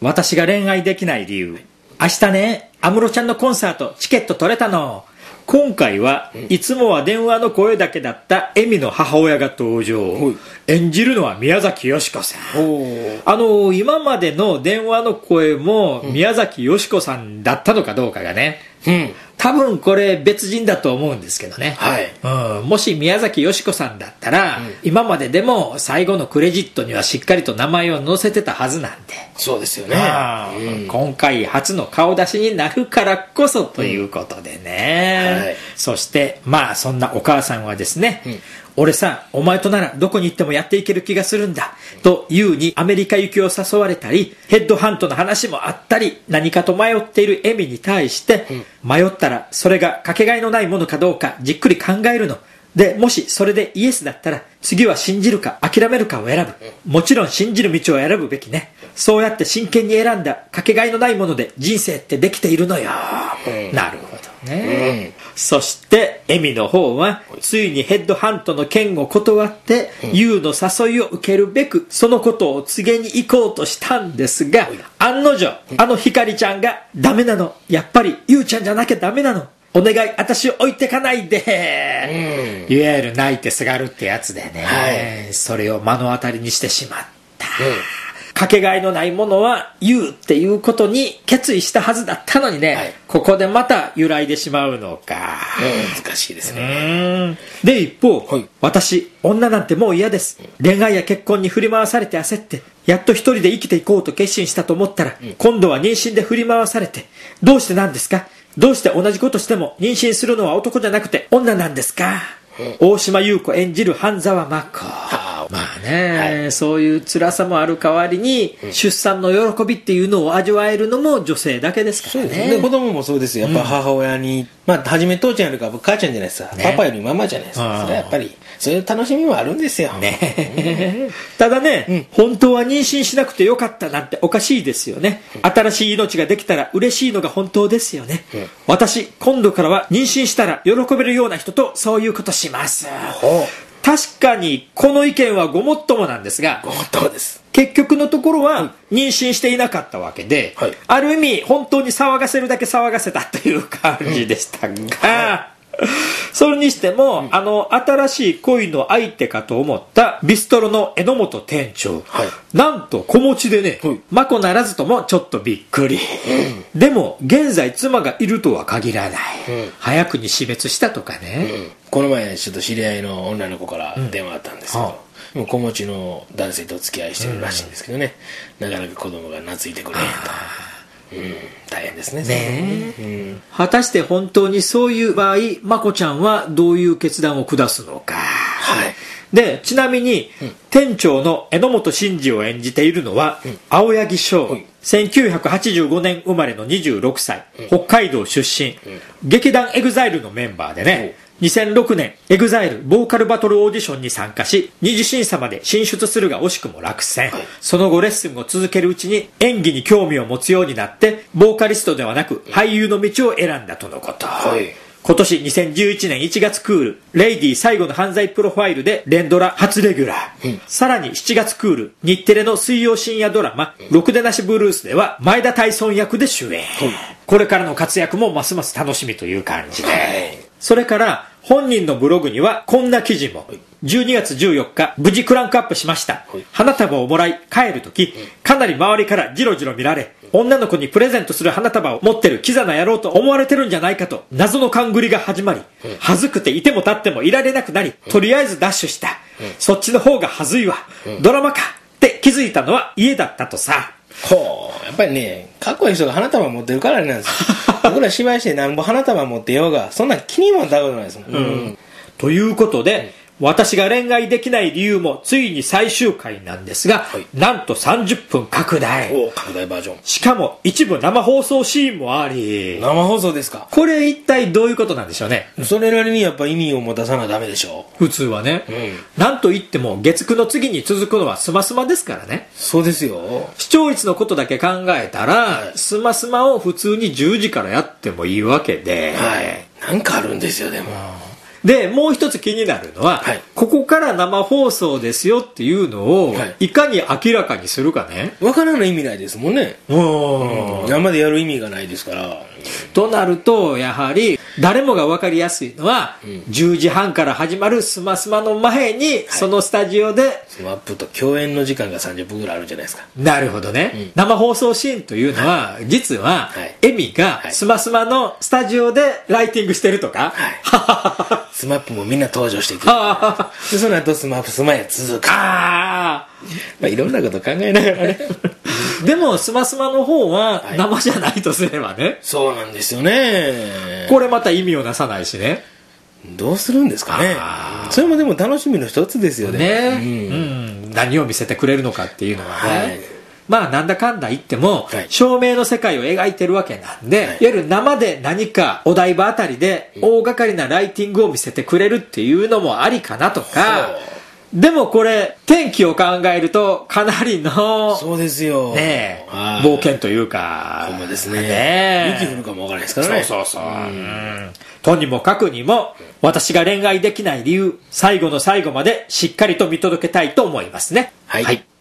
私が恋愛できない理由。明日ね、安室ちゃんのコンサートチケット取れたの。今回はいつもは電話の声だけだったエミの母親が登場。演じるのは宮崎美子さん。今までの電話の声も宮崎美子さんだったのかどうかがね、多分これ別人だと思うんですけどね、もし宮崎美子さんだったら、今まででも最後のクレジットにはしっかりと名前を載せてたはずなんで。 そうですよね、 今回初の顔出しになるからこそということでね、そしてまあそんなお母さんはですね、俺さ、お前とならどこに行ってもやっていける気がするんだというにアメリカ行きを誘われたり、ヘッドハントの話もあったり、何かと迷っているエミに対して、迷ったらそれがかけがえのないものかどうかじっくり考えるので、もしそれでイエスだったら次は信じるか諦めるかを選ぶ。もちろん信じる道を選ぶべきね。そうやって真剣に選んだかけがえのないもので人生ってできているのよ、なるほどね、そしてエミの方はついにヘッドハントの件を断ってユウの誘いを受けるべくそのことを告げに行こうとしたんですが、案の定あのヒカリちゃんがダメなの、やっぱりユウちゃんじゃなきゃダメなの、お願い私を置いてかないで、いわゆる泣いてすがるってやつでね、それを目の当たりにしてしまった、かけがえのないものは言うっていうことに決意したはずだったのにね、ここでまた揺らいでしまうのか、 難しいですね。 で一方、私女なんてもう嫌です、恋愛や結婚に振り回されて焦ってやっと一人で生きていこうと決心したと思ったら、今度は妊娠で振り回されて、どうしてなんですか、どうして同じことしても妊娠するのは男じゃなくて女なんですか、大島優子演じる半沢真子、まあね、そういう辛さもある代わりに、出産の喜びっていうのを味わえるのも女性だけですからね。 で子供もそうですよ、やっぱ母親に、初め父ちゃんよりか母ちゃんじゃないですか、パパよりママじゃないですか、それはやっぱりそういう楽しみもあるんですよね。 ただね、本当は妊娠しなくてよかったなんておかしいですよね、新しい命ができたら嬉しいのが本当ですよね、私今度からは妊娠したら喜べるような人とそういうことします。確かにこの意見はごもっともなんですが、 ごもっともです。 結局のところは妊娠していなかったわけで、ある意味本当に騒がせるだけ騒がせたという感じでしたが、それにしても、新しい恋の相手かと思ったビストロの榎本店長、なんと子持ちでね、眞子ならずともちょっとびっくり、でも現在妻がいるとは限らない、早くに死別したとかね、 この前ちょっと知り合いの女の子から電話あったんですけど、もう子持ちの男性とお付き合いしてるらしいんですけどね、なかなか子供が懐いてくれへんと。大変ですね。 果たして本当にそういう場合、まこちゃんはどういう決断を下すのか。でちなみに、店長の榎本真司を演じているのは、青柳翔、1985年生まれの26歳、北海道出身、劇団エグザイルのメンバーでね、2006年エグザイルボーカルバトルオーディションに参加し、二次審査まで進出するが惜しくも落選、その後レッスンを続けるうちに演技に興味を持つようになって、ボーカリストではなく俳優の道を選んだとのこと、今年2011年1月クールレイディ最後の犯罪プロファイルで連ドラ初レギュラー、さらに7月クール日テレの水曜深夜ドラマ、ろくでなしブルースでは前田大尊役で主演、これからの活躍もますます楽しみという感じで、それから本人のブログにはこんな記事も。12月14日無事クランクアップしました、花束をもらい帰るとき、かなり周りからジロジロ見られ、女の子にプレゼントする花束を持ってるキザな野郎と思われてるんじゃないかと謎の勘繰りが始まり、恥ずくていても立ってもいられなくなり、とりあえずダッシュした、そっちの方が恥ずいわ、ドラマかって気づいたのは家だったとさ。 やっぱりね、かっこいい人が花束持ってるからなんですよ。僕ら芝居してなんぼ花束持ってようがそんな気にもなったことないですもん。 ということで、私が恋愛できない理由もついに最終回なんですが、なんと30分拡大。 拡大バージョン。 しかも一部生放送シーンもあり。 生放送ですか。 これ一体どういうことなんでしょうね。 それなりにやっぱ意味を持たさなダメでしょう。普通はね。なんといっても月9の次に続くのはスマスマですからね。 そうですよ。 視聴率のことだけ考えたら、スマスマを普通に10時からやってもいいわけで。 なんかあるんですよ、でも。 でもう一つ気になるのは、 はい、 ここから生放送ですよっていうのを、はい、いかに明らかにするかね。 分からない意味ないですもんね。生でやる意味がないですから。 となるとやはり誰もが分かりやすいのは、10時半から始まるスマスマの前に、そのスタジオでスマップと共演の時間が30分ぐらいあるんじゃないですか。 なるほどね、生放送シーンというのは、実は、エミがスマスマのスタジオでライティングしてるとか、 スマップもみんな登場してくるでその後スマップスマへ続く。いろんなこと考えながらねでもスマスマの方は生じゃないとすればね、 そうなんですよね。 これまた意味をなさないしね。 どうするんですかね。それもでも楽しみの一つですよね。何を見せてくれるのかっていうのはね、まあなんだかんだ言っても、照明の世界を描いてるわけなんで、いわゆる生で何かお台場あたりで大掛かりなライティングを見せてくれるっていうのもありかなとか、でもこれ天気を考えるとかなりのそうですよね冒険というか、 ほんまですね。雪降るかもわからないですからね。 そうとにもかくにも私が恋愛できない理由、最後の最後までしっかりと見届けたいと思いますね。 はい